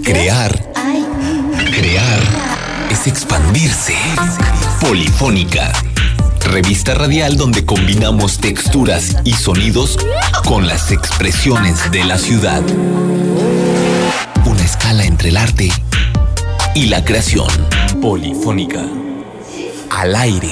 Crear es expandirse. Polifónica, revista radial donde combinamos texturas y sonidos con las expresiones de la ciudad. Una escala entre el arte y la creación. Polifónica, al aire.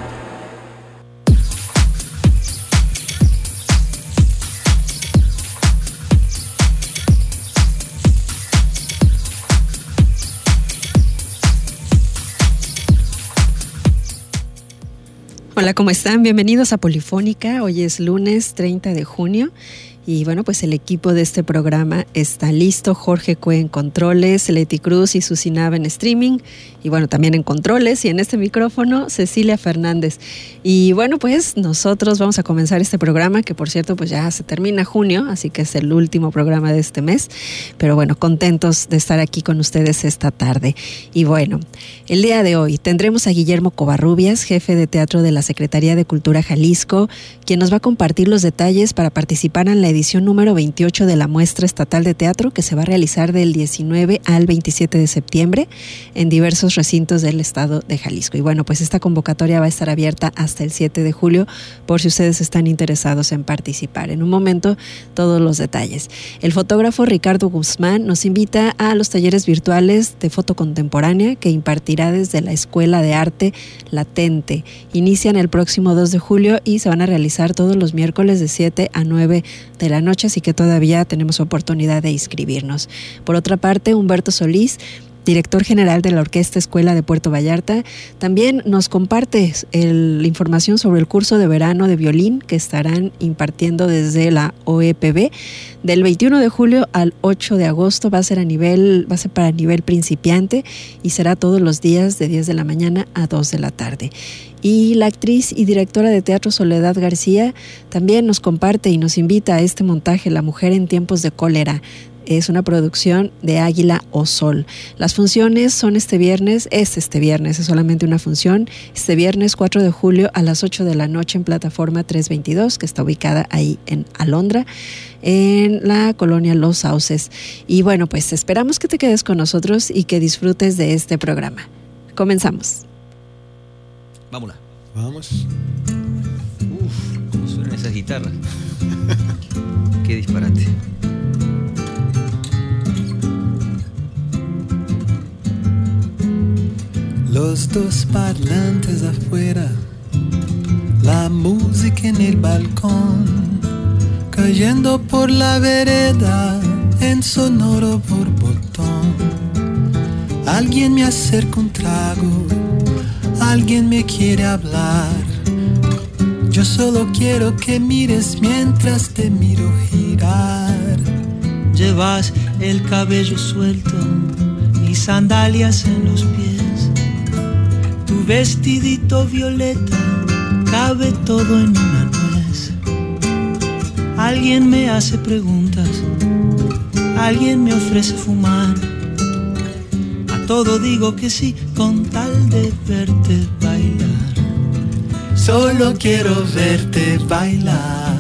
Hola, ¿cómo están? Bienvenidos a Polifónica. Hoy es lunes 30 de junio y bueno, pues el equipo de este programa está listo. Jorge Cue en controles, Leti Cruz y Susi Nava en streaming y bueno, también en controles y en este micrófono Cecilia Fernández. Y bueno, pues nosotros vamos a comenzar este programa que por cierto pues ya se termina junio, así que es el último programa de este mes, pero bueno, contentos de estar aquí con ustedes esta tarde. Y bueno, el día de hoy tendremos a Guillermo Covarrubias, jefe de teatro de la Secretaría de Cultura Jalisco, quien nos va a compartir los detalles para participar en la edición número 28 de la Muestra Estatal de Teatro que se va a realizar del 19 al 27 de septiembre en diversos recintos del estado de Jalisco. Y bueno, pues esta convocatoria va a estar abierta hasta el 7 de julio por si ustedes están interesados en participar. En un momento, todos los detalles. El fotógrafo Ricardo Guzmán nos invita a los talleres virtuales de foto contemporánea que impartirá desde la Escuela de Arte Latente. Inician el próximo 2 de julio y se van a realizar todos los miércoles de 7 a 9 de la noche, así que todavía tenemos oportunidad de inscribirnos. Por otra parte, Humberto Solís, director general de la Orquesta Escuela de Puerto Vallarta, también nos comparte la información sobre el curso de verano de violín que estarán impartiendo desde la OEPB del 21 de julio al 8 de agosto. Va a ser para nivel principiante y será todos los días de 10 de la mañana a 2 de la tarde. Y la actriz y directora de teatro Soledad García también nos comparte y nos invita a este montaje La Mujer en Tiempos de Cólera. Es una producción de Águila o Sol. Las funciones son este viernes, es solamente una función, este viernes 4 de julio a las 8 de la noche en plataforma 322, que está ubicada ahí en Alondra, en la colonia Los Sauces. Y bueno, pues esperamos que te quedes con nosotros y que disfrutes de este programa. Comenzamos. Vámonos. Vamos. Cómo suenan esas guitarras. Qué disparate. Los dos parlantes afuera, la música en el balcón, cayendo por la vereda en sonoro borbotón. Alguien me acerca un trago, alguien me quiere hablar. Yo solo quiero que mires mientras te miro girar. Llevas el cabello suelto y sandalias en los pies. Tu vestidito violeta cabe todo en una nuez. Alguien me hace preguntas, alguien me ofrece fumar. A todo digo que sí con tal de verte bailar. Solo quiero verte bailar.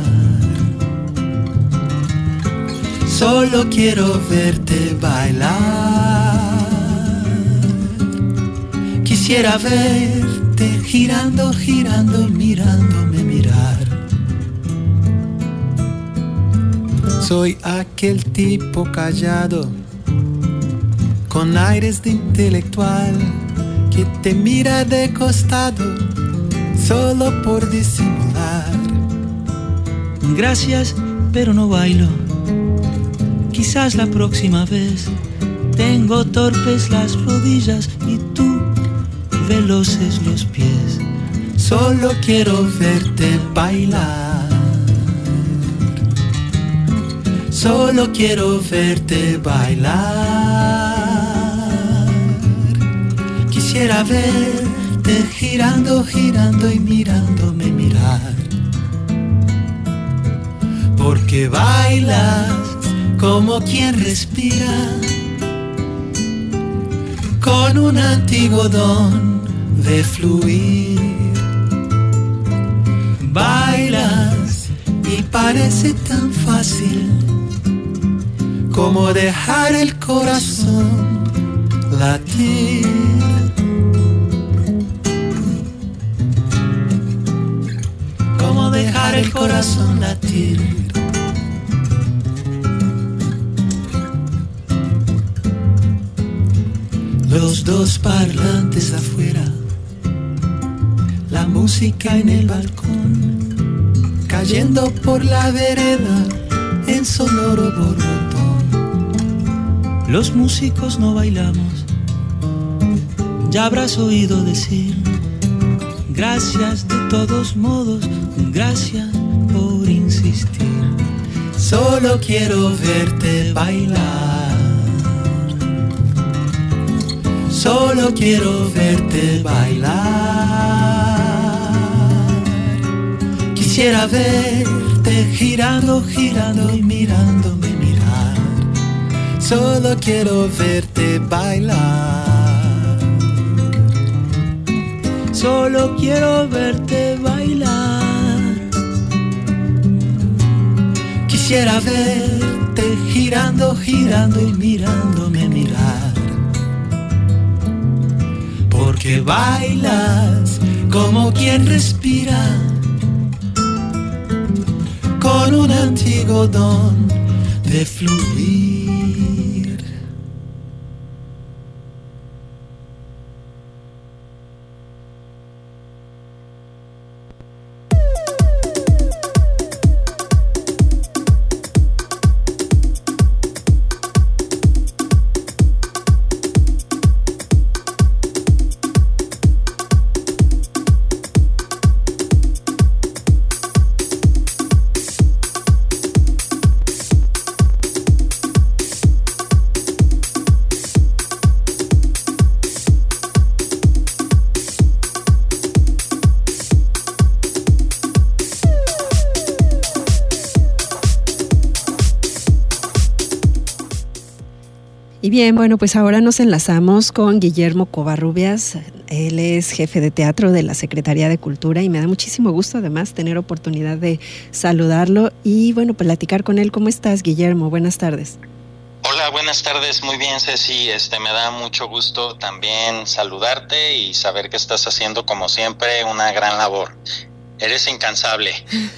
Solo quiero verte bailar. Quisiera verte girando, girando, mirándome mirar. Soy aquel tipo callado, con aires de intelectual, que te mira de costado, solo por disimular. Gracias, pero no bailo. Quizás la próxima vez. Tengo torpes las rodillas y tú veloces los pies. Solo quiero verte bailar. Solo quiero verte bailar. Quisiera verte girando, girando y mirándome mirar. Porque bailas como quien respira, con un antiguo don de fluir. Bailas y parece tan fácil Cómo dejar el corazón latir. Cómo dejar el corazón latir. Los dos parlantes afuera, la música en el balcón, cayendo por la vereda en sonoro borbollón. Los músicos no bailamos, ya habrás oído decir, gracias de todos modos, gracias por insistir. Solo quiero verte bailar. Solo quiero verte bailar. Quisiera verte girando, girando y mirándome mirar. Solo quiero verte bailar. Solo quiero verte bailar. Quisiera verte girando, girando y mirándome mirar. Porque bailas como quien respira, con un antiguo don de fluir. Y bien, bueno, pues ahora nos enlazamos con Guillermo Covarrubias. Él es jefe de teatro de la Secretaría de Cultura y me da muchísimo gusto además tener oportunidad de saludarlo y bueno, platicar con él. ¿Cómo estás, Guillermo? Buenas tardes. Hola, buenas tardes, muy bien, Ceci, me da mucho gusto también saludarte y saber que estás haciendo como siempre una gran labor. Eres incansable.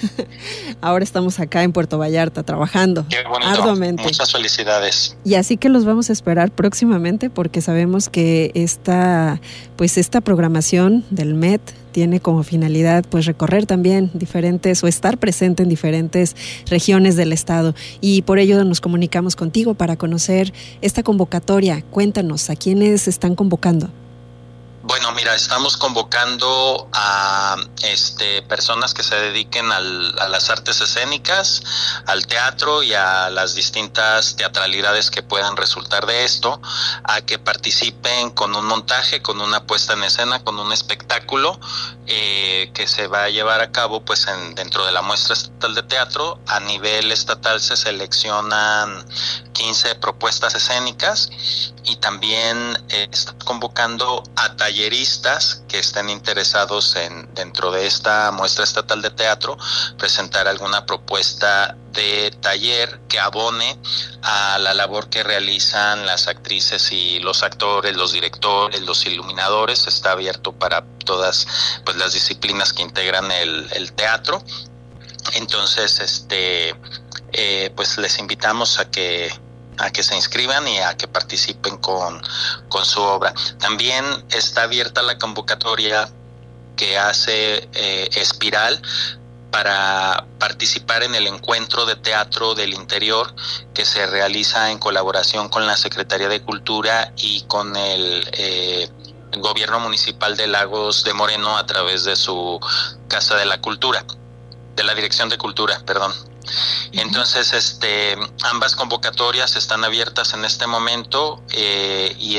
Ahora estamos acá en Puerto Vallarta trabajando. Qué bonito. Arduamente. Muchas felicidades. Y así que los vamos a esperar próximamente porque sabemos que esta programación del MET tiene como finalidad pues recorrer también diferentes o estar presente en diferentes regiones del estado y por ello nos comunicamos contigo para conocer esta convocatoria. Cuéntanos, ¿a quiénes están convocando? Bueno, mira, estamos convocando a personas que se dediquen a las artes escénicas, al teatro y a las distintas teatralidades que puedan resultar de esto, a que participen con un montaje, con una puesta en escena, con un espectáculo que se va a llevar a cabo pues dentro de la muestra estatal de teatro. A nivel estatal se seleccionan 15 propuestas escénicas y también está convocando a talleristas que estén interesados dentro de esta muestra estatal de teatro presentar alguna propuesta de taller que abone a la labor que realizan las actrices y los actores, los directores, los iluminadores. Está abierto para todas pues las disciplinas que integran el teatro. Entonces pues les invitamos a que se inscriban y a que participen con su obra. También está abierta la convocatoria que hace Espiral para participar en el encuentro de teatro del interior que se realiza en colaboración con la Secretaría de Cultura y con el Gobierno Municipal de Lagos de Moreno a través de su Casa de la Cultura, de la Dirección de Cultura, perdón. Entonces, ambas convocatorias están abiertas en este momento y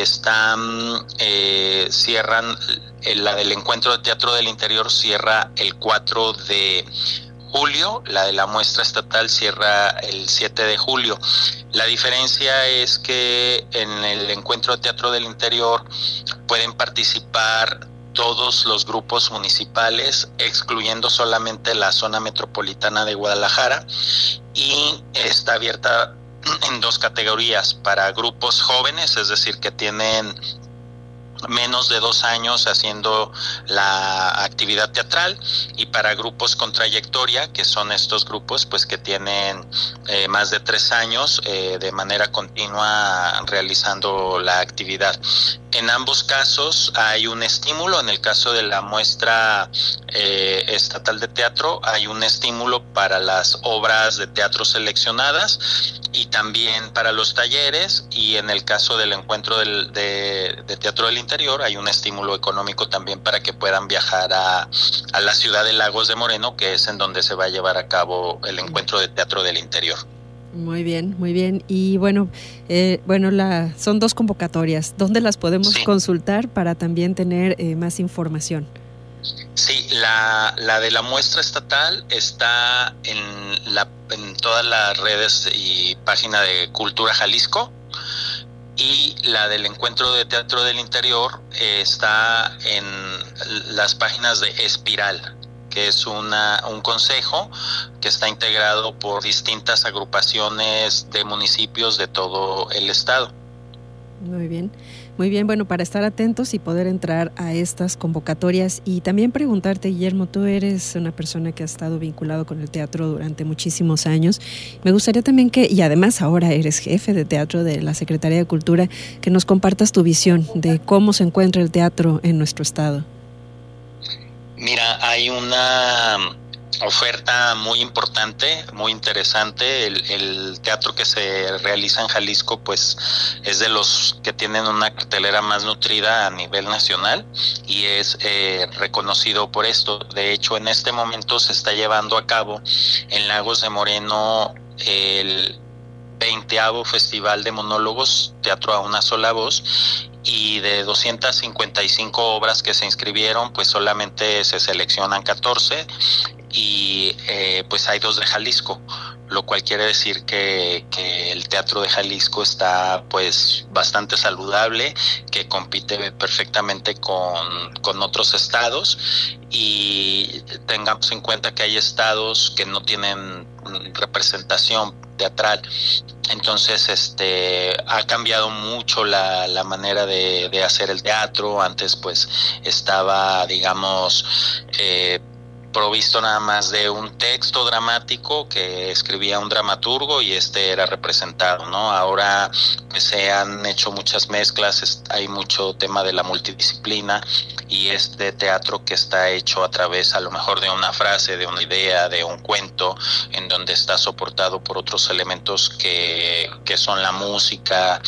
cierran, la del encuentro de teatro del interior cierra el 4 de julio, la de la muestra estatal cierra el 7 de julio. La diferencia es que en el encuentro de teatro del interior pueden participar todos los grupos municipales, excluyendo solamente la zona metropolitana de Guadalajara, y está abierta en dos categorías: para grupos jóvenes, es decir, que tienen menos de 2 años haciendo la actividad teatral, y para grupos con trayectoria, que son estos grupos pues que tienen más de 3 años de manera continua realizando la actividad. En ambos casos hay un estímulo. En el caso de la muestra estatal de teatro hay un estímulo para las obras de teatro seleccionadas y también para los talleres, y en el caso del encuentro de teatro del interior hay un estímulo económico también para que puedan viajar a la ciudad de Lagos de Moreno, que es en donde se va a llevar a cabo el encuentro de teatro del interior. Muy bien, muy bien. Y bueno, son 2 convocatorias. ¿Dónde las podemos consultar para también tener más información? Sí, la de la muestra estatal está en todas las redes y página de Cultura Jalisco, y la del encuentro de teatro del interior está en las páginas de Espiral, que es un consejo que está integrado por distintas agrupaciones de municipios de todo el estado. Muy bien. Muy bien, bueno, para estar atentos y poder entrar a estas convocatorias. Y también preguntarte, Guillermo, tú eres una persona que ha estado vinculado con el teatro durante muchísimos años. Me gustaría también y además ahora eres jefe de teatro de la Secretaría de Cultura, que nos compartas tu visión de cómo se encuentra el teatro en nuestro estado. Mira, hay una oferta muy importante, muy interesante. El teatro que se realiza en Jalisco pues es de los que tienen una cartelera más nutrida a nivel nacional y es reconocido por esto. De hecho, en este momento se está llevando a cabo en Lagos de Moreno el 20º Festival de Monólogos, Teatro a una sola voz, y de 255 obras que se inscribieron, pues solamente se seleccionan 14 y pues hay 2 de Jalisco, lo cual quiere decir que el teatro de Jalisco está pues bastante saludable, que compite perfectamente con otros estados, y tengamos en cuenta que hay estados que no tienen representación teatral. Entonces ha cambiado mucho la manera de hacer el teatro. Antes pues estaba, digamos, provisto nada más de un texto dramático que escribía un dramaturgo y era representado, ¿no? Ahora pues, se han hecho muchas mezclas, hay mucho tema de la multidisciplina, y teatro que está hecho a través a lo mejor de una frase, de una idea, de un cuento, en donde está soportado por otros elementos que son la música,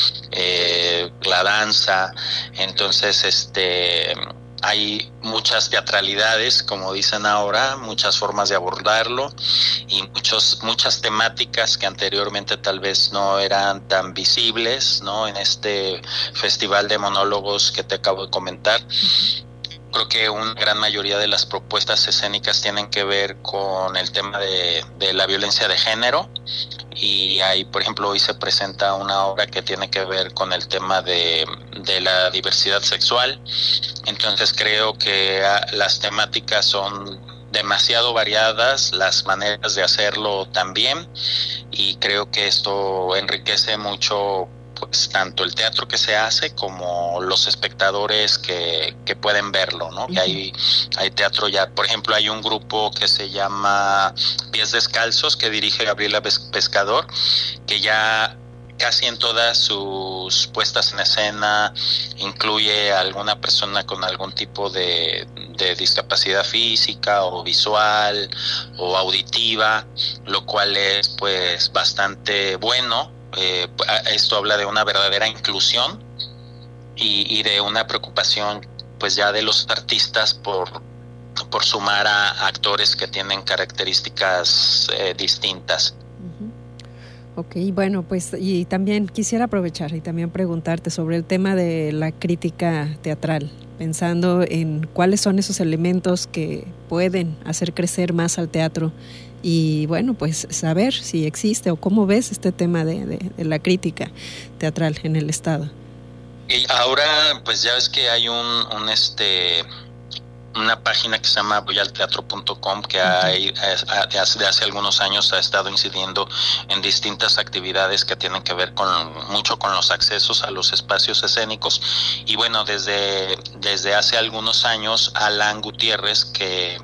la danza. Entonces hay muchas teatralidades, como dicen ahora, muchas formas de abordarlo y muchas temáticas que anteriormente tal vez no eran tan visibles, ¿no? En este festival de monólogos que te acabo de comentar. Creo que una gran mayoría de las propuestas escénicas tienen que ver con el tema de la violencia de género, y ahí, por ejemplo, hoy se presenta una obra que tiene que ver con el tema de la diversidad sexual. Entonces creo que las temáticas son demasiado variadas, las maneras de hacerlo también, y creo que esto enriquece mucho pues tanto el teatro que se hace como los espectadores que pueden verlo, ¿no? Uh-huh. Que hay teatro ya, por ejemplo, hay un grupo que se llama Pies Descalzos, que dirige Gabriela Pescador, que ya casi en todas sus puestas en escena incluye a alguna persona con algún tipo de discapacidad física o visual o auditiva, lo cual es pues bastante bueno. Esto habla de una verdadera inclusión y de una preocupación pues ya de los artistas por sumar a actores que tienen características distintas. Ok, bueno, pues y también quisiera aprovechar y también preguntarte sobre el tema de la crítica teatral, pensando en cuáles son esos elementos que pueden hacer crecer más al teatro y bueno, pues saber si existe o cómo ves este tema de la crítica teatral en el estado. Y ahora pues ya ves que hay una página que se llama voyalteatro.com, que desde hace algunos años ha estado incidiendo en distintas actividades que tienen que ver mucho con los accesos a los espacios escénicos. Y bueno, desde hace algunos años, Alan Gutiérrez, que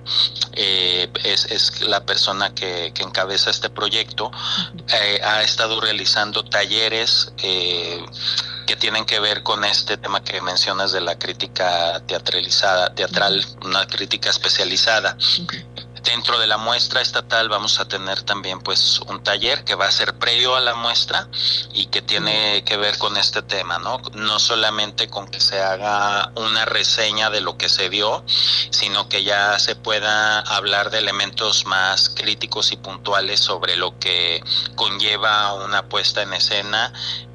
es la persona que encabeza este proyecto, ha estado realizando talleres que tienen que ver con este tema que mencionas de la crítica teatral, una crítica especializada. Dentro de la muestra estatal vamos a tener también pues un taller que va a ser previo a la muestra y que tiene que ver con este tema, ¿no? No solamente con que se haga una reseña de lo que se vio, sino que ya se pueda hablar de elementos más críticos y puntuales sobre lo que conlleva una puesta en escena.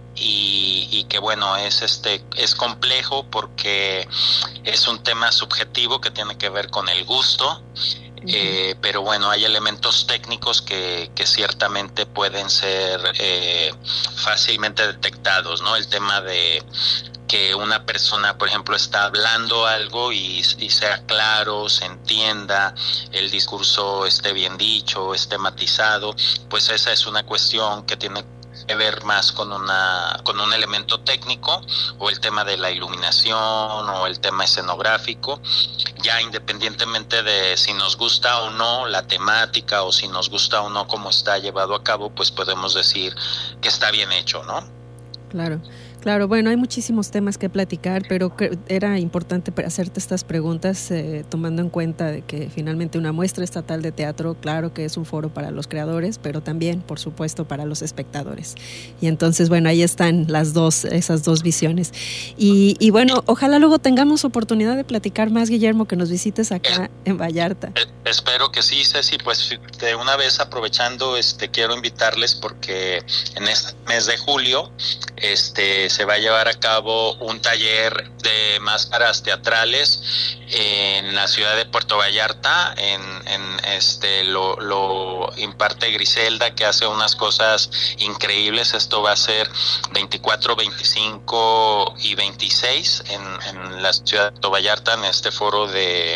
Y que bueno, es complejo porque es un tema subjetivo que tiene que ver con el gusto, pero bueno, hay elementos técnicos que ciertamente pueden ser fácilmente detectados, ¿no? El tema de que una persona, por ejemplo, está hablando algo y sea claro, se entienda, el discurso esté bien dicho, esté matizado, pues esa es una cuestión que tiene que ver más con un elemento técnico, o el tema de la iluminación o el tema escenográfico, ya independientemente de si nos gusta o no la temática o si nos gusta o no cómo está llevado a cabo, pues podemos decir que está bien hecho, ¿no? Claro, bueno, hay muchísimos temas que platicar, pero era importante hacerte estas preguntas tomando en cuenta de que finalmente una muestra estatal de teatro, claro que es un foro para los creadores, pero también, por supuesto, para los espectadores. Y entonces, bueno, ahí están esas dos visiones. Y bueno, ojalá luego tengamos oportunidad de platicar más, Guillermo, que nos visites acá en Vallarta. Espero que sí, Ceci. Pues de una vez aprovechando, quiero invitarles porque en este mes de julio, se va a llevar a cabo un taller de máscaras teatrales en la ciudad de Puerto Vallarta. Lo imparte Griselda, que hace unas cosas increíbles. Esto va a ser 24, 25 y 26 en la ciudad de Puerto Vallarta, en este foro de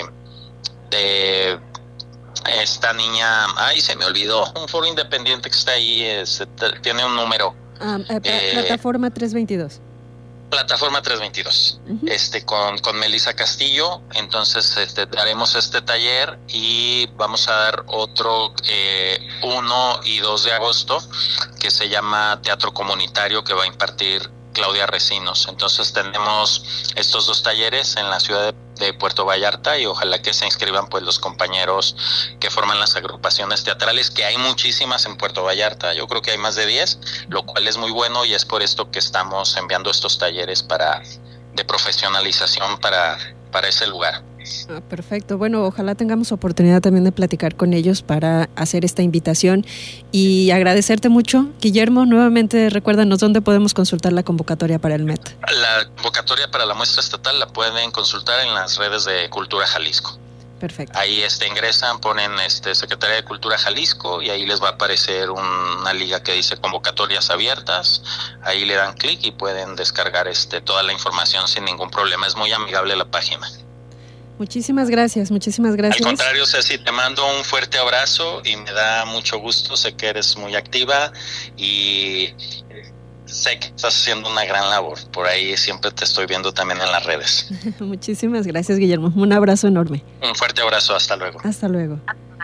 esta niña, se me olvidó, un foro independiente que está ahí, tiene un número. Plataforma 322. Plataforma 322, con Melissa Castillo. Entonces daremos este taller y vamos a dar otro 1 y 2 de agosto que se llama Teatro Comunitario, que va a impartir Claudia Recinos. Entonces tenemos estos dos talleres en la ciudad de Puerto Vallarta y ojalá que se inscriban pues los compañeros que forman las agrupaciones teatrales, que hay muchísimas en Puerto Vallarta. Yo creo que hay más de 10, lo cual es muy bueno, y es por esto que estamos enviando estos talleres de profesionalización para ese lugar. Perfecto. Bueno, ojalá tengamos oportunidad también de platicar con ellos para hacer esta invitación y agradecerte mucho, Guillermo. Nuevamente, recuérdanos dónde podemos consultar la convocatoria para el MET. La convocatoria para la muestra estatal la pueden consultar en las redes de Cultura Jalisco. Perfecto. Ahí ingresan, ponen Secretaría de Cultura Jalisco y ahí les va a aparecer una liga que dice convocatorias abiertas. Ahí le dan clic y pueden descargar toda la información sin ningún problema. Es muy amigable la página. Muchísimas gracias. Al contrario, Ceci, te mando un fuerte abrazo y me da mucho gusto. Sé que eres muy activa y sé que estás haciendo una gran labor. Por ahí siempre te estoy viendo también en las redes. Muchísimas gracias, Guillermo. Un abrazo enorme. Un fuerte abrazo. Hasta luego. Hasta luego.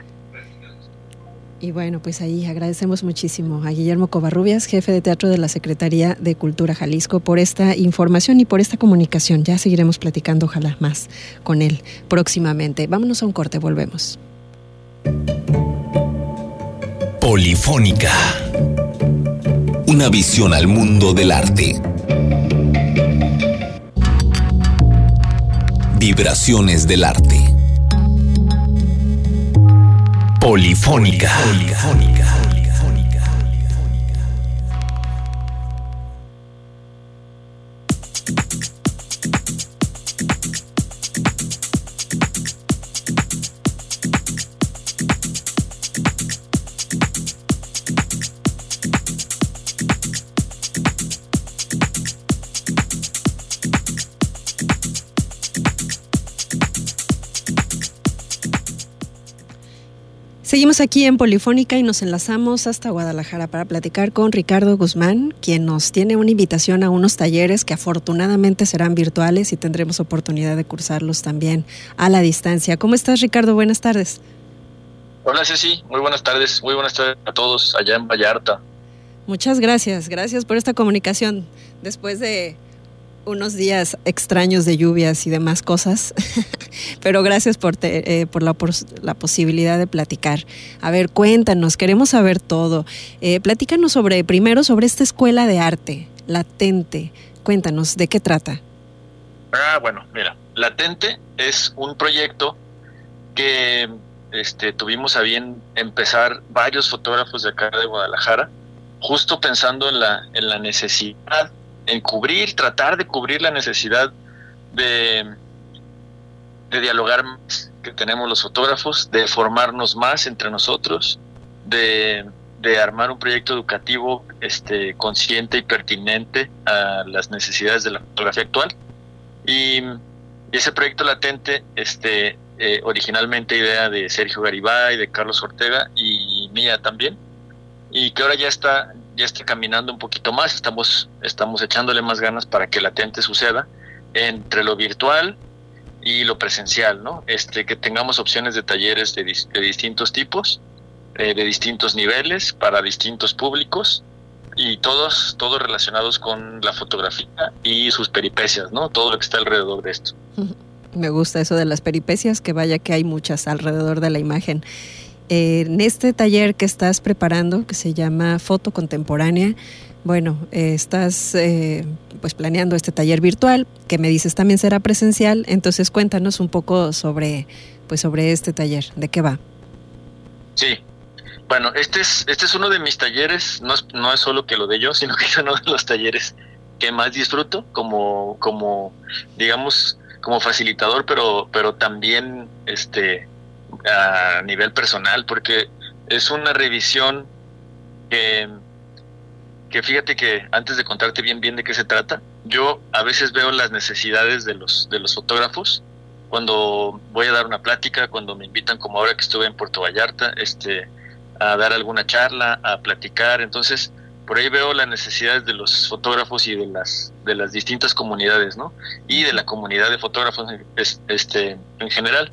Y bueno, pues ahí agradecemos muchísimo a Guillermo Covarrubias, jefe de teatro de la Secretaría de Cultura Jalisco, por esta información y por esta comunicación. Ya seguiremos platicando, ojalá, más con él próximamente. Vámonos a un corte, volvemos. Polifónica. Una visión al mundo del arte. Vibraciones del arte. Polifónica. Seguimos aquí en Polifónica y nos enlazamos hasta Guadalajara para platicar con Ricardo Guzmán, quien nos tiene una invitación a unos talleres que afortunadamente serán virtuales y tendremos oportunidad de cursarlos también a la distancia. ¿Cómo estás, Ricardo? Buenas tardes. Hola, Ceci. Muy buenas tardes a todos allá en Vallarta. Muchas gracias por esta comunicación después de unos días extraños de lluvias y demás cosas, pero gracias por la posibilidad de platicar. A ver, cuéntanos, queremos saber todo. Platícanos primero sobre esta escuela de arte, Latente. Cuéntanos, ¿de qué trata? Bueno, mira, Latente es un proyecto que tuvimos a bien empezar varios fotógrafos de acá de Guadalajara, justo pensando en la necesidad, en tratar de cubrir la necesidad de dialogar más que tenemos los fotógrafos, de formarnos más entre nosotros, de armar un proyecto educativo consciente y pertinente a las necesidades de la fotografía actual. Y ese proyecto Latente, originalmente idea de Sergio Garibay, de Carlos Ortega y mía también, y que ahora ya está caminando un poquito más. Estamos echándole más ganas para que Latente suceda entre lo virtual y lo presencial, ¿no? Que tengamos opciones de talleres de distintos tipos, de distintos niveles, para distintos públicos, y todos relacionados con la fotografía y sus peripecias, ¿no? Todo lo que está alrededor de esto. Me gusta eso de las peripecias, que vaya que hay muchas alrededor de la imagen. En este taller que estás preparando, que se llama Foto Contemporánea, bueno, estás pues planeando este taller virtual, que me dices también será presencial. Entonces cuéntanos un poco sobre este taller, ¿de qué va? Sí, bueno, este es uno de mis talleres, no es solo que lo de yo, sino que es uno de los talleres que más disfruto como digamos, como facilitador, pero también a nivel personal, porque es una revisión que fíjate que antes de contarte bien de qué se trata, yo a veces veo las necesidades de los fotógrafos cuando voy a dar una plática, cuando me invitan, como ahora que estuve en Puerto Vallarta, a dar alguna charla, a platicar. Entonces por ahí veo las necesidades de los fotógrafos y de las distintas comunidades, ¿no? Y de la comunidad de fotógrafos en general.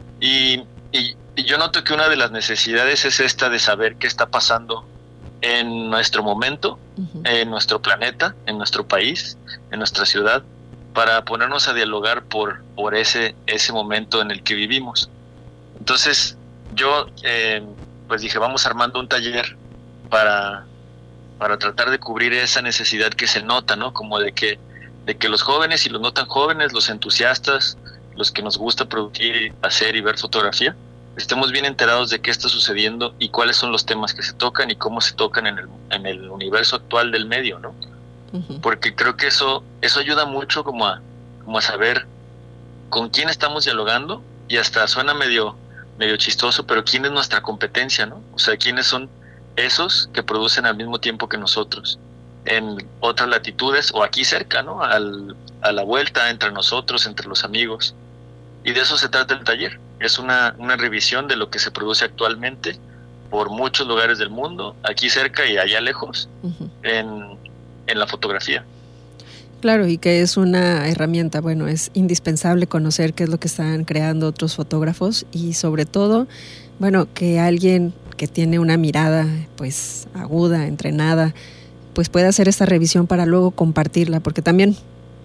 Y yo noto que una de las necesidades es esta de saber qué está pasando en nuestro momento, en nuestro planeta, en nuestro país, en nuestra ciudad, para ponernos a dialogar por ese momento en el que vivimos. Entonces yo pues dije, vamos armando un taller para tratar de cubrir esa necesidad que se nota, ¿no? Como de que los jóvenes y los no tan jóvenes, los entusiastas, los que nos gusta producir, hacer y ver fotografía, estemos bien enterados de qué está sucediendo y cuáles son los temas que se tocan y cómo se tocan en el universo actual del medio, ¿no? Porque creo que eso ayuda mucho como a saber con quién estamos dialogando, y hasta suena medio chistoso, pero quién es nuestra competencia, ¿no? O sea, quiénes son esos que producen al mismo tiempo que nosotros en otras latitudes o aquí cerca, ¿no? A la vuelta, entre nosotros, entre los amigos. Y de eso se trata el taller. Es una revisión de lo que se produce actualmente por muchos lugares del mundo, aquí cerca y allá lejos, en la fotografía. Claro, y que es una herramienta, bueno, es indispensable conocer qué es lo que están creando otros fotógrafos, y sobre todo, bueno, que alguien que tiene una mirada pues aguda, entrenada, pues pueda hacer esta revisión para luego compartirla, porque también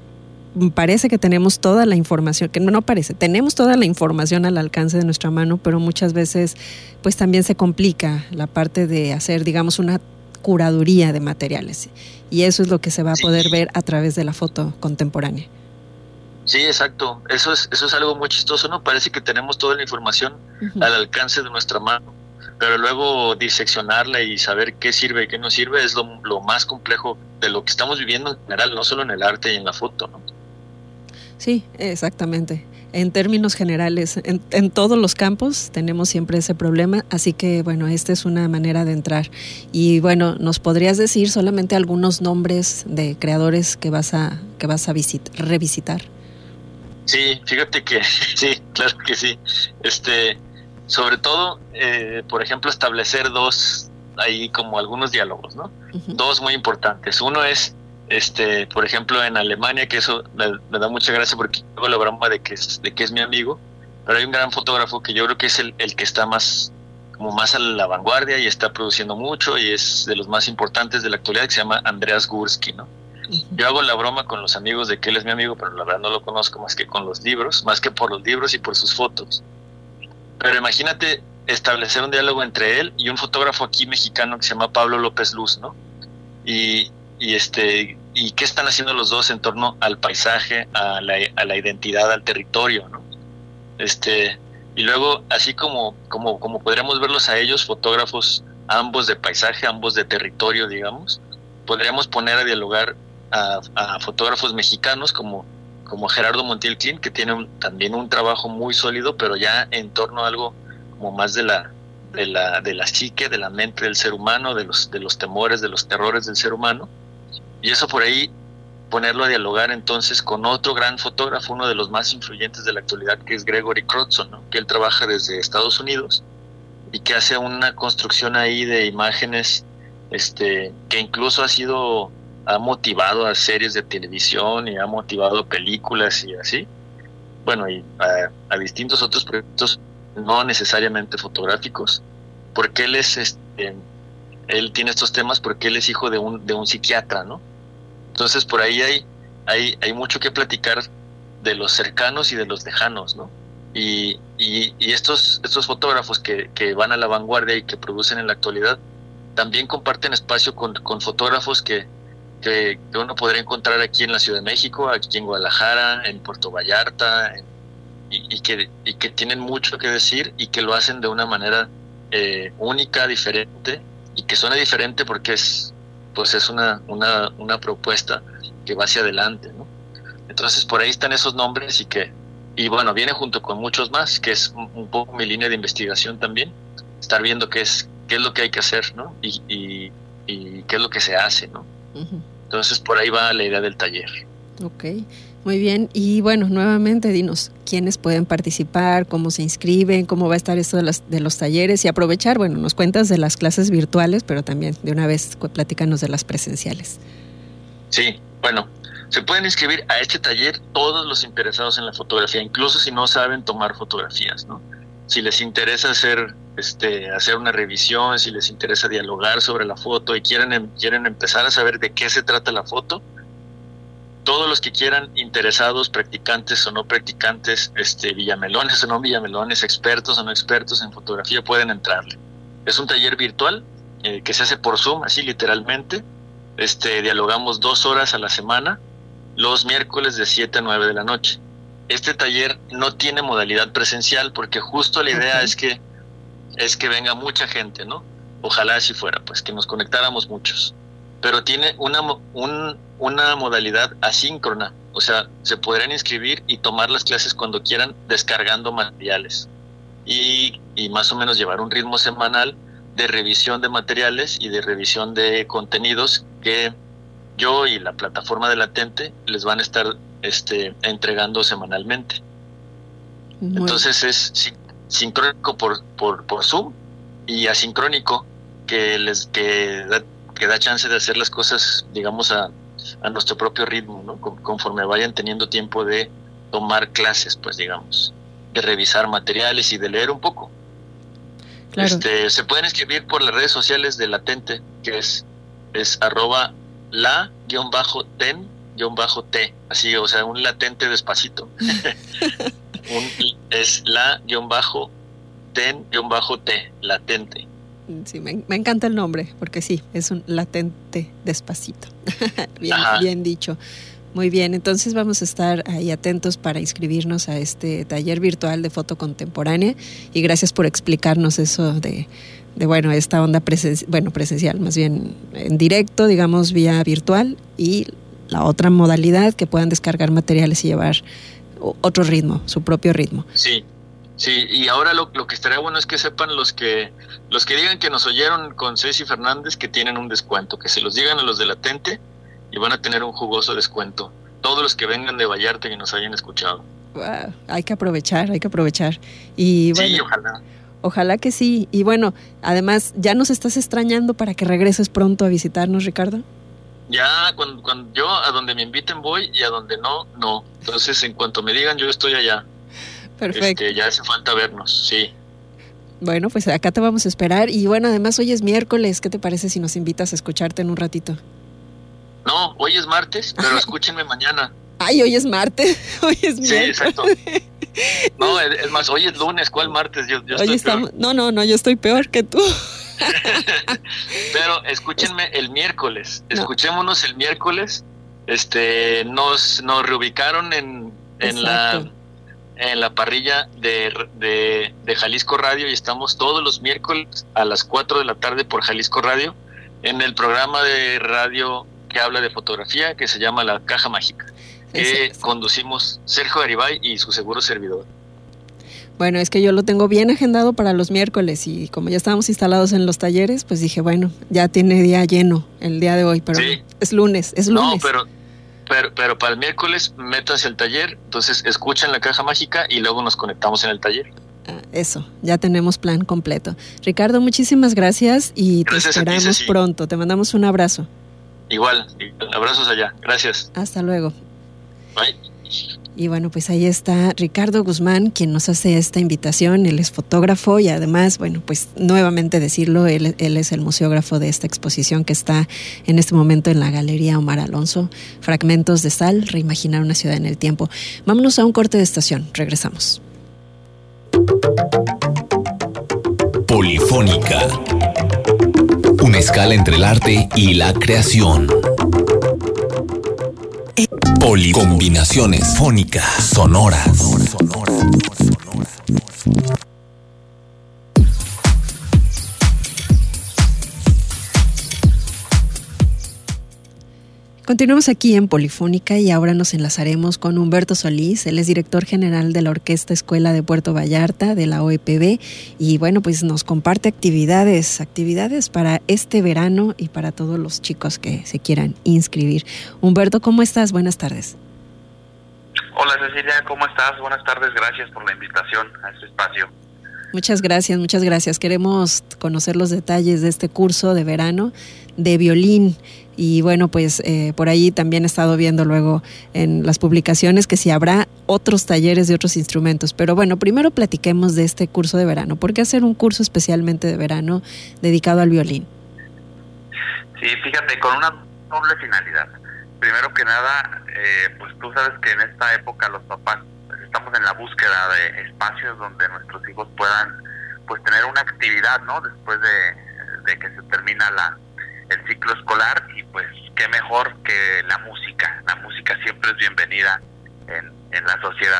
parece que tenemos toda la información, tenemos toda la información al alcance de nuestra mano, pero muchas veces pues también se complica la parte de hacer, digamos, una curaduría de materiales, y eso es lo que se va a poder ver a través de la foto contemporánea. Sí, exacto, eso es algo muy chistoso, ¿no? Parece que tenemos toda la información al alcance de nuestra mano, pero luego diseccionarla y saber qué sirve y qué no sirve es lo más complejo de lo que estamos viviendo en general, no solo en el arte y en la foto, ¿no? Sí, exactamente. En términos generales, en todos los campos tenemos siempre ese problema, así que bueno, esta es una manera de entrar. Y bueno, ¿nos podrías decir solamente algunos nombres de creadores que vas a revisitar? Sí, fíjate que sí, claro que sí. sobre todo, por ejemplo, establecer dos, ahí como algunos diálogos, ¿no? Uh-huh. Dos muy importantes. Uno es, por ejemplo, en Alemania, que eso me da mucha gracia porque hago la broma de que es mi amigo, pero hay un gran fotógrafo que yo creo que es el que está más a la vanguardia y está produciendo mucho y es de los más importantes de la actualidad, que se llama Andreas Gursky, ¿no? Uh-huh. Yo hago la broma con los amigos de que él es mi amigo, pero la verdad no lo conozco más que con los libros, más que por los libros y por sus fotos. Pero imagínate establecer un diálogo entre él y un fotógrafo aquí mexicano que se llama Pablo López Luz, ¿no? Y qué están haciendo los dos en torno al paisaje, a la identidad, al territorio, ¿no? Y luego, así como podríamos verlos a ellos, fotógrafos ambos de paisaje, ambos de territorio, digamos, podríamos poner a dialogar a fotógrafos mexicanos como Gerardo Montiel Clint, que tiene también un trabajo muy sólido, pero ya en torno a algo como más de la psique, de la mente del ser humano, de los temores, de los terrores del ser humano. Y eso por ahí, ponerlo a dialogar entonces con otro gran fotógrafo, uno de los más influyentes de la actualidad, que es Gregory Crotson, ¿no? Que él trabaja desde Estados Unidos y que hace una construcción ahí de imágenes que incluso ha motivado a series de televisión y ha motivado películas y así. Bueno, y a distintos otros proyectos no necesariamente fotográficos, porque él tiene estos temas porque él es hijo de un psiquiatra, ¿no? Entonces por ahí hay mucho que platicar de los cercanos y de los lejanos, ¿no? Y estos fotógrafos que van a la vanguardia y que producen en la actualidad también comparten espacio con fotógrafos que uno podría encontrar aquí en la Ciudad de México, aquí en Guadalajara, en Puerto Vallarta, y que tienen mucho que decir y que lo hacen de una manera única, diferente, y que suena diferente porque es una propuesta que va hacia adelante, ¿no? Entonces por ahí están esos nombres y bueno, viene junto con muchos más, que es un poco mi línea de investigación también, estar viendo qué es lo que hay que hacer, ¿no? Y qué es lo que se hace, ¿no? Uh-huh. Entonces por ahí va la idea del taller. Okay, muy bien. Y bueno, nuevamente dinos quiénes pueden participar, cómo se inscriben, cómo va a estar esto de los talleres y aprovechar, bueno, nos cuentas de las clases virtuales, pero también de una vez platícanos de las presenciales. Sí, bueno, se pueden inscribir a este taller todos los interesados en la fotografía, incluso si no saben tomar fotografías, ¿no? Si les interesa hacer una revisión, si les interesa dialogar sobre la foto y quieren empezar a saber de qué se trata la foto, todos los que quieran, interesados, practicantes o no practicantes, villamelones o no villamelones, expertos o no expertos en fotografía, pueden entrarle. Es un taller virtual que se hace por Zoom, así literalmente. Dialogamos 2 horas a la semana, los miércoles de 7 a 9 de la noche. Este taller no tiene modalidad presencial porque justo la idea es que venga mucha gente, ¿no? Ojalá así fuera, pues que nos conectáramos muchos. Pero tiene una modalidad asíncrona, o sea, se podrán inscribir y tomar las clases cuando quieran descargando materiales y más o menos llevar un ritmo semanal de revisión de materiales y de revisión de contenidos que yo y la plataforma de Latente les van a estar entregando semanalmente. Entonces es sincrónico por Zoom y asincrónico que da chance de hacer las cosas, digamos, a nuestro propio ritmo, ¿no? Conforme vayan teniendo tiempo de tomar clases, pues, digamos, de revisar materiales y de leer un poco. Claro. Se pueden inscribir por las redes sociales de Latente, que es @la_ten_t, así, o sea, un latente despacito. Es la_ten_t, Latente. Sí, me encanta el nombre, porque sí, es un latente despacito. bien dicho. Muy bien, entonces vamos a estar ahí atentos para inscribirnos a este taller virtual de foto contemporánea y gracias por explicarnos eso de esta onda presencial, más bien en directo, digamos, vía virtual, y la otra modalidad que puedan descargar materiales y llevar otro ritmo, su propio ritmo. Sí, y ahora lo que estaría bueno es que sepan los que digan que nos oyeron con Ceci Fernández que tienen un descuento, que se los digan a los de Latente y van a tener un jugoso descuento. Todos los que vengan de Vallarta y nos hayan escuchado. Wow, hay que aprovechar. Y bueno, sí, ojalá. Ojalá que sí. Y bueno, además, ¿ya nos estás extrañando para que regreses pronto a visitarnos, Ricardo? Ya, cuando yo a donde me inviten voy y a donde no. Entonces, en cuanto me digan, yo estoy allá. Perfecto. Ya hace falta vernos, sí. Bueno, pues acá te vamos a esperar. Y bueno, además hoy es miércoles. ¿Qué te parece si nos invitas a escucharte en un ratito? No, hoy es martes, pero escúchenme mañana. Ay, hoy es martes. Hoy es miércoles. Sí, exacto. No, es más, hoy es lunes. ¿Cuál martes? Yo hoy estoy peor. No, yo estoy peor que tú. Pero escúchenme el miércoles. Escuchémonos el miércoles. Nos reubicaron en la parrilla de Jalisco Radio y estamos todos los miércoles a las 4 de la tarde por Jalisco Radio en el programa de radio que habla de fotografía que se llama La Caja Mágica, que conducimos Sergio Garibay y su seguro servidor. Bueno, es que yo lo tengo bien agendado para los miércoles y como ya estábamos instalados en los talleres, pues dije, bueno, ya tiene día lleno el día de hoy, pero sí. Es lunes. No, pero para el miércoles métanse al taller, entonces escuchen La Caja Mágica y luego nos conectamos en el taller. Eso, ya tenemos plan completo. Ricardo, muchísimas gracias y gracias te esperamos pronto. Te mandamos un abrazo. Igual, abrazos allá. Gracias. Hasta luego. Bye. Y bueno, pues ahí está Ricardo Guzmán, quien nos hace esta invitación. Él es fotógrafo y además, bueno, pues nuevamente decirlo, él es el museógrafo de esta exposición que está en este momento en la Galería Omar Alonso, Fragmentos de Sal, reimaginar una ciudad en el tiempo. Vámonos a un corte de estación, regresamos. Polifónica. Una escala entre el arte y la creación. Combinaciones fónicas sonoras. Continuamos aquí en Polifónica y ahora nos enlazaremos con Humberto Solís. Él es director general de la Orquesta Escuela de Puerto Vallarta de la OEPB y bueno, pues nos comparte actividades para este verano y para todos los chicos que se quieran inscribir. Humberto, ¿cómo estás? Buenas tardes. Hola Cecilia, ¿cómo estás? Buenas tardes, gracias por la invitación a este espacio. Muchas gracias. Queremos conocer los detalles de este curso de verano de violín. Y bueno, pues por ahí también he estado viendo luego en las publicaciones que si habrá otros talleres de otros instrumentos. Pero bueno, primero platiquemos de este curso de verano. ¿Por qué hacer un curso especialmente de verano dedicado al violín? Sí, fíjate, con una doble finalidad. Primero que nada, pues tú sabes que en esta época los papás estamos en la búsqueda de espacios donde nuestros hijos puedan pues tener una actividad, ¿no? Después de que se termina el ciclo escolar y pues qué mejor que la música. La música siempre es bienvenida en la sociedad.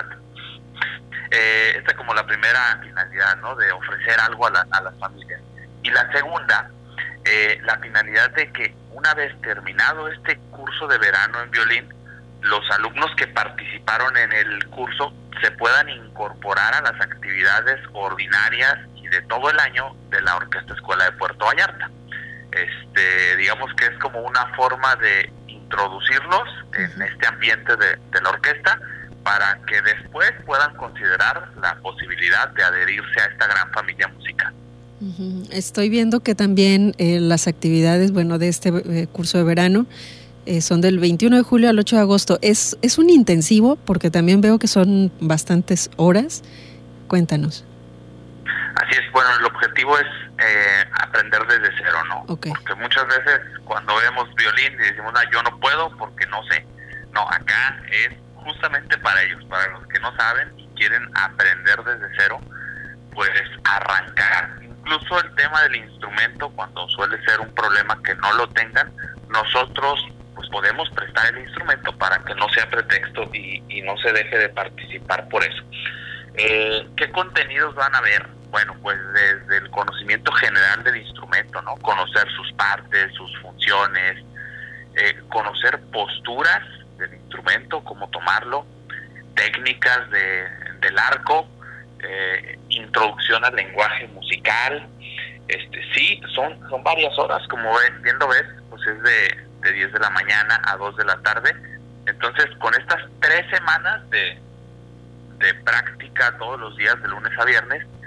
Esta es como la primera finalidad, ¿no? De ofrecer algo a las familias. Y la segunda, la finalidad de que una vez terminado este curso de verano en violín, los alumnos que participaron en el curso se puedan incorporar a las actividades ordinarias y de todo el año de la Orquesta Escuela de Puerto Vallarta. Digamos que es como una forma de introducirlos en este ambiente de la orquesta para que después puedan considerar la posibilidad de adherirse a esta gran familia musical. Estoy viendo que también las actividades, de este curso de verano son del 21 de julio al 8 de agosto. ¿Es un intensivo? Porque también veo que son bastantes horas. Cuéntanos. Así es, bueno, el objetivo es aprender desde cero, ¿no? Okay. Porque muchas veces cuando vemos violín y decimos, yo no puedo porque no sé. No, acá es justamente para ellos, para los que no saben y quieren aprender desde cero, pues arrancar. Incluso el tema del instrumento, cuando suele ser un problema que no lo tengan, nosotros pues podemos prestar el instrumento para que no sea pretexto y no se deje de participar por eso. ¿Qué contenidos van a ver? Bueno, pues desde el conocimiento general del instrumento, ¿no? Conocer sus partes, sus funciones, conocer posturas del instrumento, cómo tomarlo, técnicas del arco, introducción al lenguaje musical. Sí, son varias horas, como viendo ves, pues es de 10 de la mañana a 2 de la tarde. Entonces, con estas 3 semanas de práctica todos los días de lunes a viernes,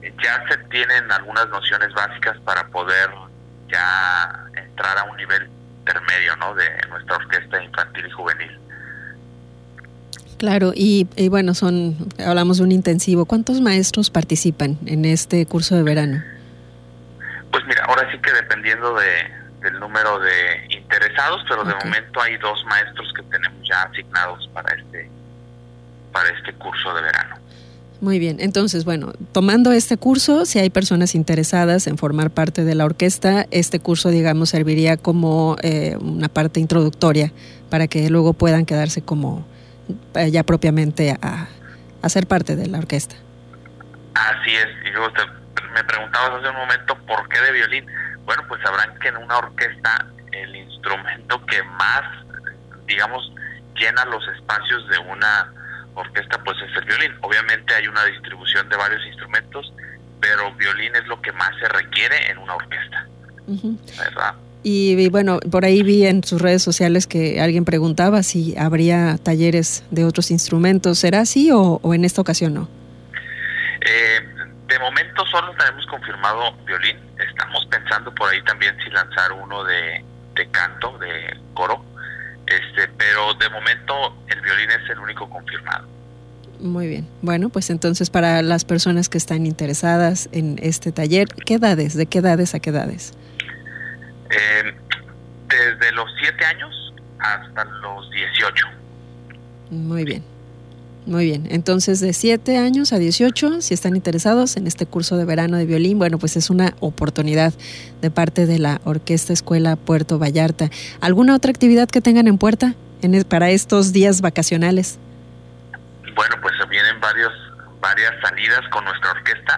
ya se tienen algunas nociones básicas para poder ya entrar a un nivel intermedio, ¿no?, de nuestra orquesta infantil y juvenil. Claro, y bueno, hablamos de un intensivo. ¿Cuántos maestros participan en este curso de verano? Pues mira, ahora sí que dependiendo del número de interesados, pero de momento hay 2 maestros que tenemos ya asignados para este curso de verano. Muy bien, entonces, bueno, tomando este curso, si hay personas interesadas en formar parte de la orquesta, este curso, digamos, serviría como una parte introductoria para que luego puedan quedarse como ya propiamente a ser parte de la orquesta. Así es, y luego me preguntabas hace un momento ¿por qué de violín? Bueno, pues sabrán que en una orquesta el instrumento que más, digamos, llena los espacios de una orquesta pues es el violín. Obviamente hay una distribución de varios instrumentos, pero violín es lo que más se requiere en una orquesta, ¿verdad? Y bueno, por ahí vi en sus redes sociales que alguien preguntaba si habría talleres de otros instrumentos. ¿Será así o en esta ocasión no? De momento solo tenemos confirmado violín. Estamos pensando por ahí también si lanzar uno de canto, de coro, pero de momento el violín es el único confirmado. Muy bien. Bueno, pues entonces para las personas que están interesadas en este taller, ¿qué edades? ¿De qué edades a qué edades? Desde los 7 años hasta los 18. Muy bien. Muy bien, entonces de 7 años a 18, si están interesados en este curso de verano de violín, bueno, pues es una oportunidad de parte de la Orquesta Escuela Puerto Vallarta. ¿Alguna otra actividad que tengan en puerta para estos días vacacionales? Bueno, pues vienen varias salidas con nuestra orquesta,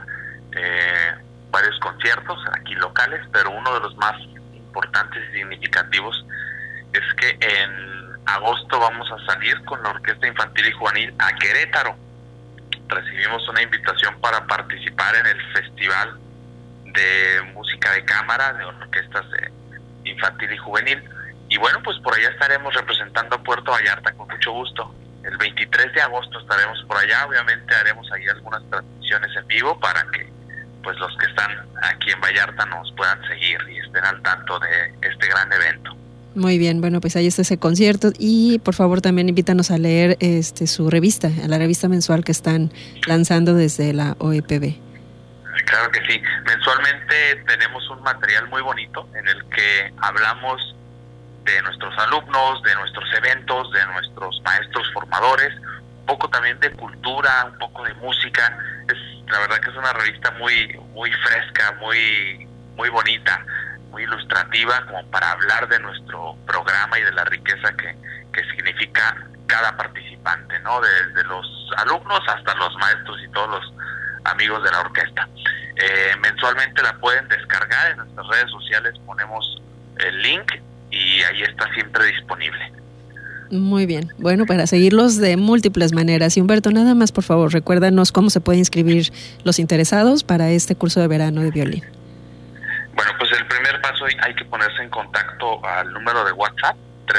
varios conciertos aquí locales, pero uno de los más importantes y significativos es que en agosto vamos a salir con la Orquesta Infantil y Juvenil a Querétaro. Recibimos una invitación para participar en el Festival de Música de Cámara de Orquestas Infantil y Juvenil. Y bueno, pues por allá estaremos representando a Puerto Vallarta con mucho gusto. El 23 de agosto estaremos por allá. Obviamente haremos ahí algunas transmisiones en vivo para que pues los que están aquí en Vallarta nos puedan seguir y estén al tanto de este gran evento. Muy bien, bueno, pues ahí está ese concierto y por favor también invítanos a leer su revista, a la revista mensual que están lanzando desde la OEPB. Claro que sí, mensualmente tenemos un material muy bonito en el que hablamos de nuestros alumnos, de nuestros eventos, de nuestros maestros formadores, un poco también de cultura, un poco de música. La verdad que es una revista muy fresca, muy bonita, muy ilustrativa, como para hablar de nuestro programa y de la riqueza que significa cada participante, ¿no? Desde los alumnos hasta los maestros y todos los amigos de la orquesta. Mensualmente la pueden descargar, en nuestras redes sociales ponemos el link y ahí está siempre disponible. Muy bien, bueno, para seguirlos de múltiples maneras. Y Humberto, nada más por favor, recuérdanos cómo se pueden inscribir los interesados para este curso de verano de violín. Bueno, pues el primer paso hay que ponerse en contacto al número de WhatsApp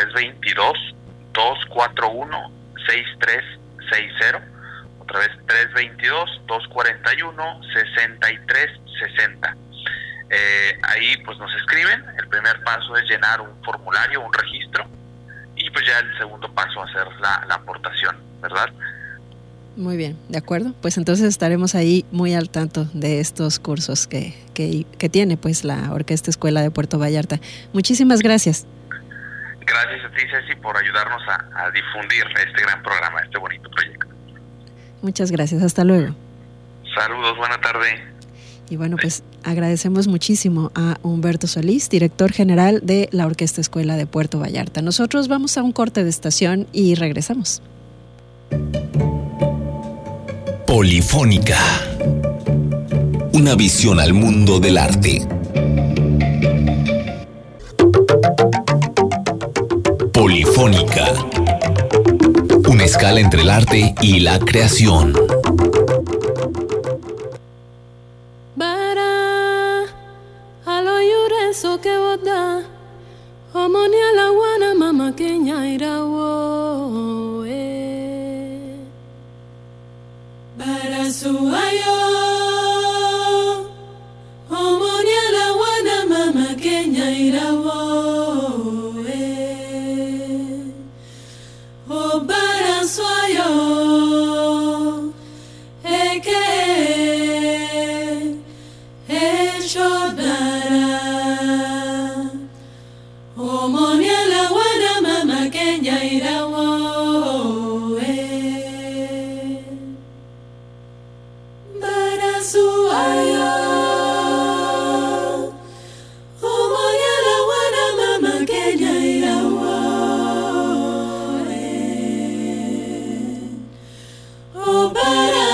322-241-6360, otra vez 322-241-6360. Ahí pues nos escriben. El primer paso es llenar un formulario, un registro, y pues ya el segundo paso hacer la aportación, ¿verdad? Muy bien, de acuerdo. Pues entonces estaremos ahí muy al tanto de estos cursos que tiene pues la Orquesta Escuela de Puerto Vallarta. Muchísimas gracias. Gracias a ti, Ceci, por ayudarnos a difundir este gran programa, este bonito proyecto. Muchas gracias, hasta luego. Saludos, buena tarde. Y bueno, pues agradecemos muchísimo a Humberto Solís, director general de la Orquesta Escuela de Puerto Vallarta. Nosotros vamos a un corte de estación y regresamos. Polifónica. Una visión al mundo del arte. Polifónica. Una escala entre el arte y la creación. Bara, alo yureso que boda, homonia la guana mama kenya irawo. Bara suayo.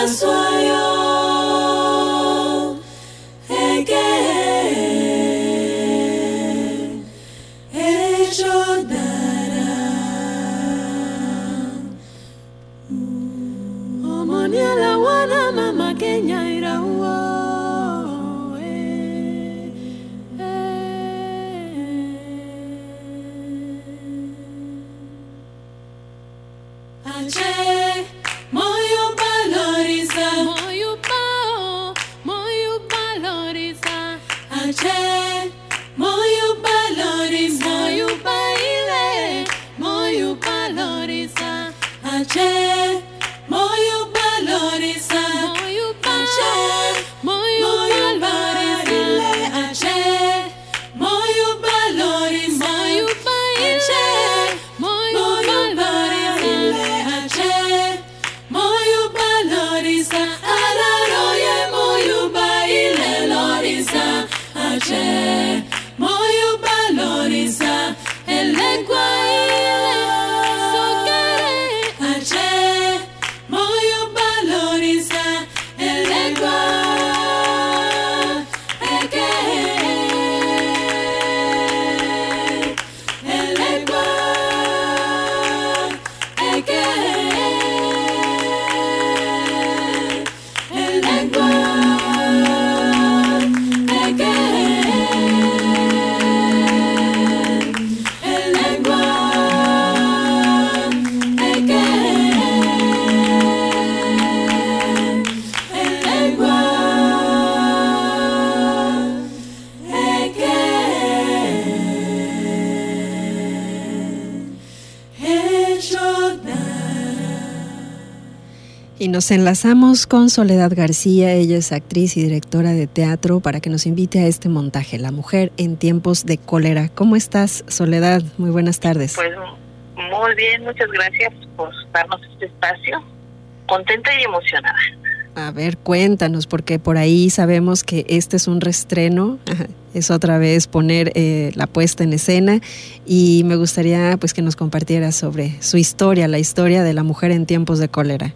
Y nos enlazamos con Soledad García, ella es actriz y directora de teatro, para que nos invite a este montaje, La mujer en tiempos de cólera. ¿Cómo estás, Soledad? Muy buenas tardes. Pues muy bien, muchas gracias por darnos este espacio. Contenta y emocionada. A ver, cuéntanos, porque por ahí sabemos que este es un reestreno, es otra vez poner la puesta en escena, y me gustaría pues que nos compartieras sobre su historia, la historia de La mujer en tiempos de cólera.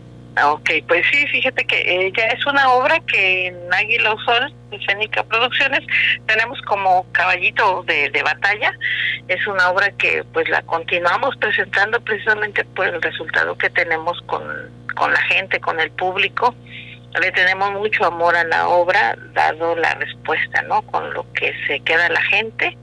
Ok, pues sí, fíjate que ya es una obra que en Águila Sol, Escénica Producciones, tenemos como caballito de batalla. Es una obra que pues la continuamos presentando precisamente por el resultado que tenemos con la gente, con el público. Le tenemos mucho amor a la obra, dado la respuesta, ¿no? Con lo que se queda la gente.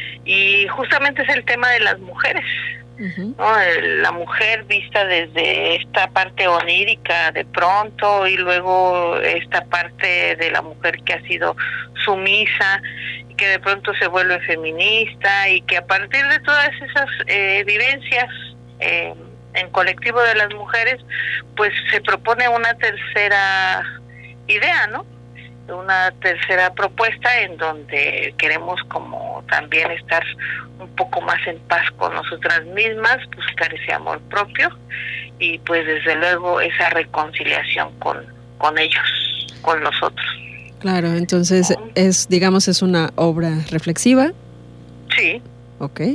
Y justamente es el tema de las mujeres. ¿No? La mujer vista desde esta parte onírica de pronto, y luego esta parte de la mujer que ha sido sumisa y que de pronto se vuelve feminista, y que a partir de todas esas vivencias en colectivo de las mujeres, pues se propone una tercera idea, ¿no? Una tercera propuesta en donde queremos como también estar un poco más en paz con nosotras mismas, buscar ese amor propio y pues desde luego esa reconciliación con ellos, con nosotros. Claro, entonces es una obra reflexiva. Sí. Okay.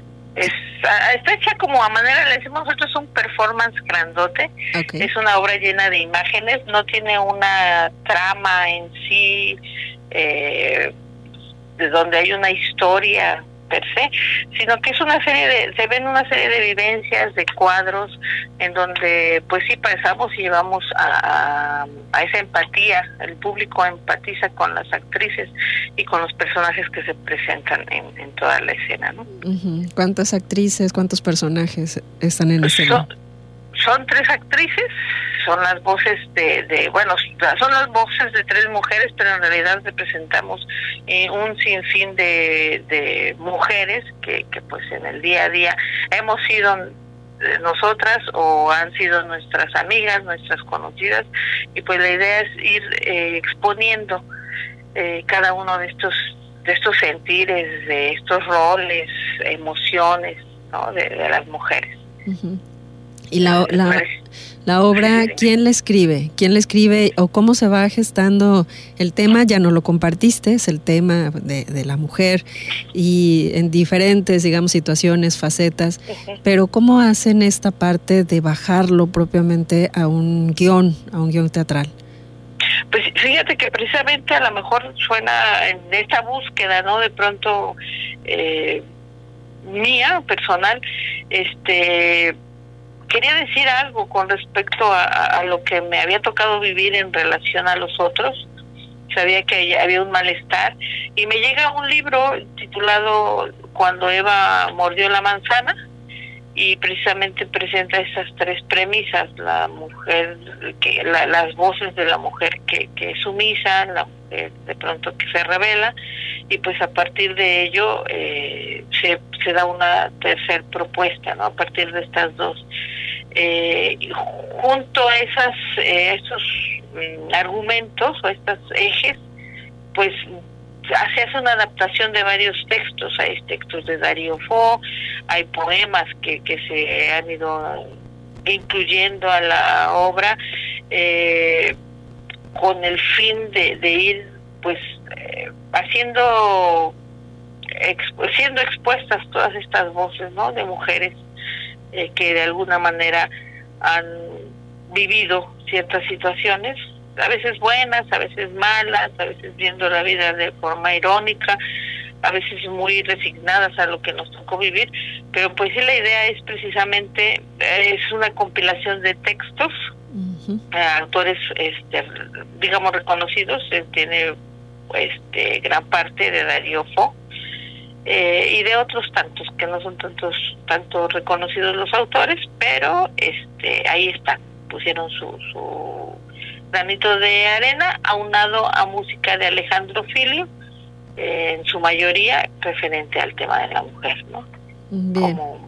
Está hecha como a manera, le decimos nosotros, un performance grandote. Okay. Es una obra llena de imágenes, no tiene una trama en sí, de donde hay una historia per se, sino que es se ven una serie de vivencias, de cuadros, en donde pues sí pasamos y llevamos a esa empatía. El público empatiza con las actrices y con los personajes que se presentan en toda la escena, ¿no? Uh-huh. ¿Cuántas actrices, cuántos personajes están en escena? Son 3 actrices, son las voces son las voces de 3 mujeres, pero en realidad representamos un sinfín de mujeres que pues en el día a día hemos sido nosotras o han sido nuestras amigas, nuestras conocidas, y pues la idea es ir exponiendo cada uno de estos sentires, de estos roles, emociones, ¿no? de las mujeres. Uh-huh. ¿Y la obra, quién la escribe? ¿Quién la escribe o cómo se va gestando el tema? Ya no lo compartiste, es el tema de la mujer y en diferentes, digamos, situaciones, facetas, pero ¿cómo hacen esta parte de bajarlo propiamente a un guión teatral? Pues fíjate que precisamente a lo mejor suena en esta búsqueda, ¿no? De pronto mía, personal, quería decir algo con respecto a lo que me había tocado vivir en relación a los otros. Sabía que había un malestar y me llega un libro titulado Cuando Eva mordió la manzana, y precisamente presenta esas tres premisas: la mujer, las voces de la mujer que es sumisa, la mujer de pronto que se revela, y pues a partir de ello se da una tercera propuesta, ¿no? A partir de estas dos, junto a esos argumentos o estos ejes, pues se hace una adaptación de varios textos. Hay textos de Darío Fo, hay poemas que se han ido incluyendo a la obra con el fin de ir pues siendo expuestas todas estas voces, ¿no? De mujeres que de alguna manera han vivido ciertas situaciones, a veces buenas, a veces malas, a veces viendo la vida de forma irónica, a veces muy resignadas a lo que nos tocó vivir, pero pues sí, la idea es precisamente, es una compilación de textos, autores digamos reconocidos, tiene gran parte de Darío Fo, y de otros tantos que no son tanto reconocidos los autores, pero ahí están, pusieron su granito de arena, aunado a música de Alejandro Filio, en su mayoría referente al tema de la mujer, ¿no? Bien. Como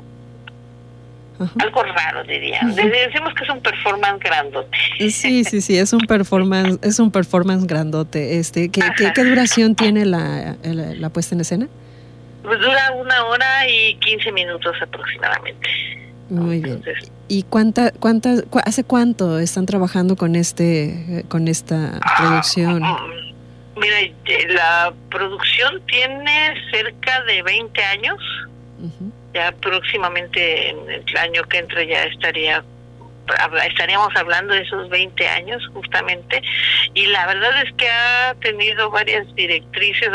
algo raro, diría. Decimos que es un performance grandote. Sí, es un performance grandote. ¿Qué duración tiene la puesta en escena? Pues dura 1 hora y 15 minutos aproximadamente. Muy bien. ¿Y hace cuánto están trabajando con esta producción? Mira, la producción tiene cerca de 20 años. Ya próximamente en el año que entra ya estaríamos hablando de esos 20 años justamente, y la verdad es que ha tenido varias directrices.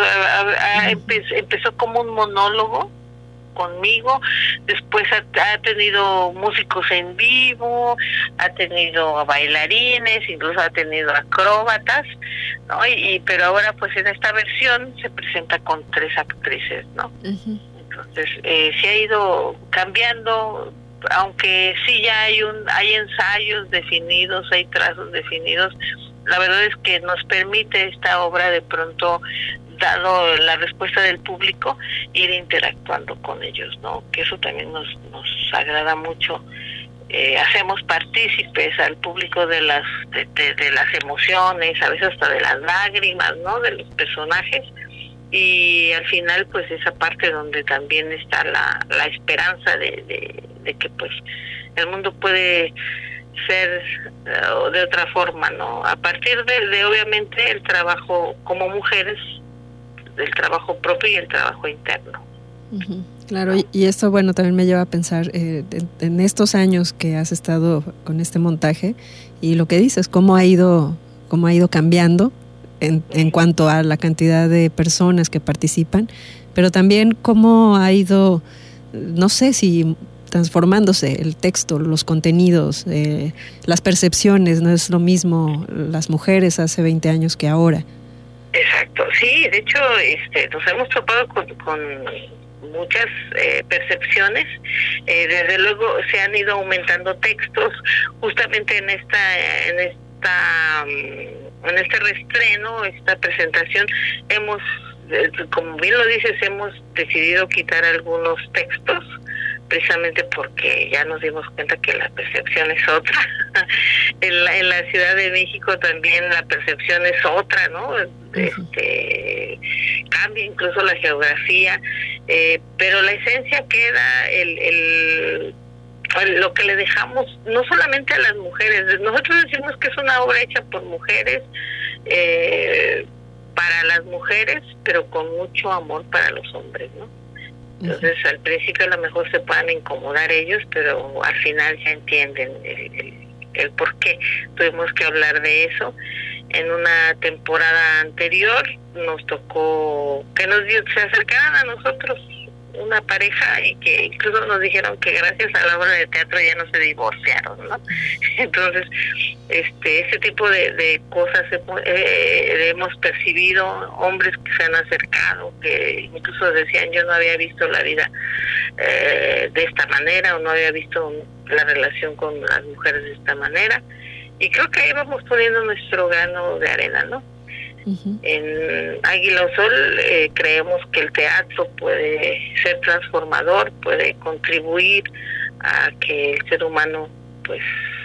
Empezó como un monólogo conmigo, después ha tenido músicos en vivo, ha tenido bailarines, incluso ha tenido acróbatas, ¿no? Pero ahora pues en esta versión se presenta con 3 actrices, ¿no? Entonces se ha ido cambiando, aunque sí ya hay ensayos definidos, hay trazos definidos. La verdad es que nos permite esta obra de pronto, dado la respuesta del público, ir interactuando con ellos, ¿no? Que eso también nos agrada mucho. Hacemos partícipes al público de las emociones, a veces hasta de las lágrimas, ¿no? De los personajes, y al final pues esa parte donde también está la esperanza de que pues el mundo puede ser de otra forma, ¿no? A partir de obviamente el trabajo como mujeres, del trabajo propio y el trabajo interno. Claro, y esto, bueno, también me lleva a pensar en estos años que has estado con este montaje, y lo que dices, cómo ha ido cambiando en cuanto a la cantidad de personas que participan, pero también cómo ha ido, no sé si transformándose el texto, los contenidos, las percepciones. No es lo mismo las mujeres hace 20 años que ahora. Exacto, sí, de hecho nos hemos topado con muchas percepciones. Desde luego se han ido aumentando textos. Justamente en este reestreno, esta presentación, hemos, como bien lo dices, hemos decidido quitar algunos textos, precisamente porque ya nos dimos cuenta que la percepción es otra. En la Ciudad de México también la percepción es otra, ¿no? Cambia incluso la geografía, pero la esencia queda, lo que le dejamos, no solamente a las mujeres, nosotros decimos que es una obra hecha por mujeres, para las mujeres, pero con mucho amor para los hombres, ¿no? Entonces, al principio a lo mejor se puedan incomodar ellos, pero al final ya entienden el por qué. Tuvimos que hablar de eso. En una temporada anterior nos tocó que se acercaran a nosotros una pareja y que incluso nos dijeron que gracias a la obra de teatro ya no se divorciaron, ¿no? Entonces, ese tipo de cosas hemos percibido, hombres que se han acercado, que incluso decían yo no había visto la vida de esta manera, o no había visto la relación con las mujeres de esta manera, y creo que ahí vamos poniendo nuestro grano de arena, ¿no? Uh-huh. En Águila o Sol creemos que el teatro puede ser transformador, puede contribuir a que el ser humano pues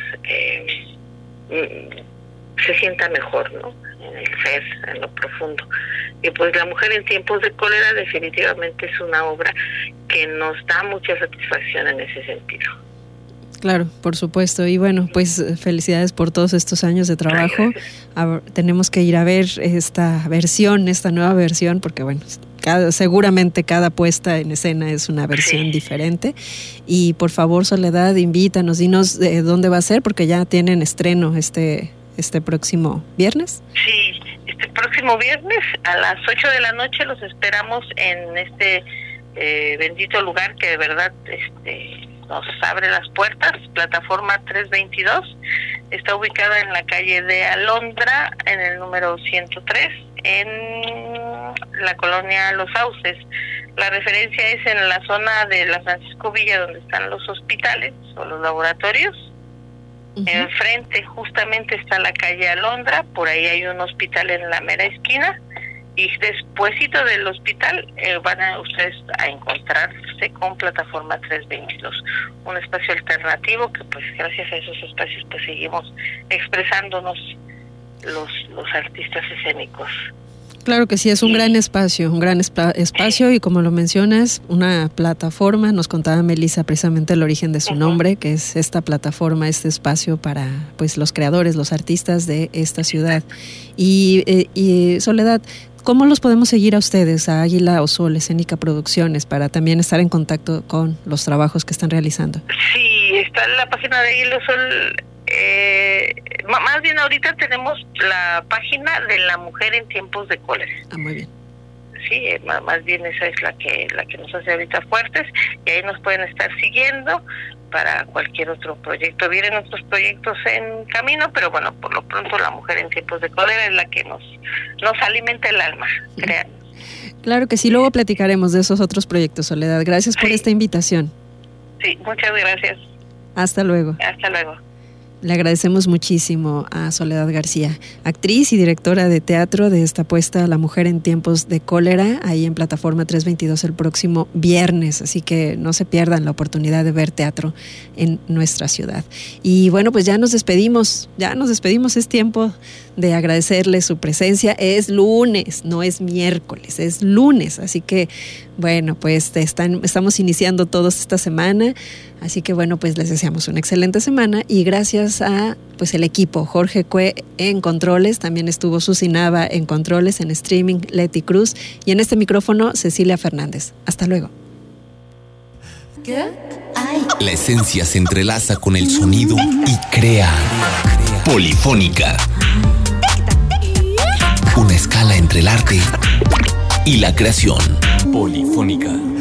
se sienta mejor, ¿no? En el ser, en lo profundo. Y pues La Mujer en Tiempos de Cólera definitivamente es una obra que nos da mucha satisfacción en ese sentido. Claro, por supuesto. Y bueno, pues felicidades por todos estos años de trabajo. Tenemos que ir a ver esta nueva versión, porque bueno, seguramente cada puesta en escena es una versión diferente. Y por favor, Soledad, invítanos, dinos dónde va a ser, porque ya tienen estreno este próximo viernes. Sí, este próximo viernes a las 8 de la noche los esperamos en este bendito lugar que de verdad nos abre las puertas. Plataforma 322 está ubicada en la calle de Alondra, en el número 103, en la colonia Los Sauces. La referencia es en la zona de la Francisco Villa, donde están los hospitales o los laboratorios. Uh-huh. Enfrente justamente está la calle Alondra, por ahí hay un hospital en la mera esquina, y despuésito del hospital van a ustedes a encontrarse con Plataforma 322, un espacio alternativo que pues gracias a esos espacios pues seguimos expresándonos los artistas escénicos. Claro que sí, es un gran espacio, y como lo mencionas, una plataforma. Nos contaba Melissa precisamente el origen de su nombre, que es esta plataforma, este espacio para pues los creadores, los artistas de esta ciudad. Y Soledad, ¿cómo los podemos seguir a ustedes, a Águila o Sol Escénica Producciones, para también estar en contacto con los trabajos que están realizando? Sí, está en la página de Águila o Sol. Más bien ahorita tenemos la página de La Mujer en Tiempos de Cólera. Ah, muy bien. Sí, más bien esa es la que nos hace ahorita fuertes, y ahí nos pueden estar siguiendo para cualquier otro proyecto. Vienen otros proyectos en camino, pero bueno, por lo pronto La Mujer en Tiempos de Cólera es la que nos alimenta el alma, créanos. Claro que sí, luego platicaremos de esos otros proyectos, Soledad. Gracias por esta invitación. Sí, muchas gracias. Hasta luego. Hasta luego. Le agradecemos muchísimo a Soledad García, actriz y directora de teatro de esta puesta La Mujer en Tiempos de Cólera, ahí en Plataforma 322 el próximo viernes, así que no se pierdan la oportunidad de ver teatro en nuestra ciudad. Y bueno, pues ya nos despedimos, es tiempo de agradecerle su presencia. Es lunes, no es miércoles, es lunes, así que bueno, pues estamos iniciando todos esta semana, así que bueno, pues les deseamos una excelente semana, y gracias a pues el equipo, Jorge Cue en controles, también estuvo Susi Nava en controles, en streaming Leti Cruz, y en este micrófono Cecilia Fernández. Hasta luego. La esencia se entrelaza con el sonido y crea Polifónica, una escala entre el arte y la creación. Polifónica.